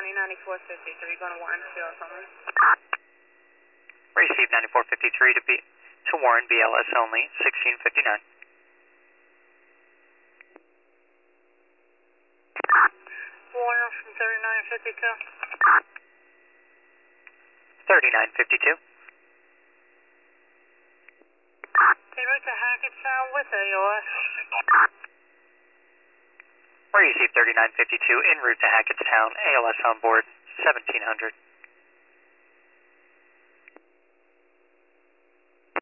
County 9453, going to Warren Field only. Receive 9453 to Warren, BLS only, 1659. Warren from 3952. 3952. En route to Hackettstown with AOS. Receive 3952 en route to Hackettstown, ALS on board, 1700.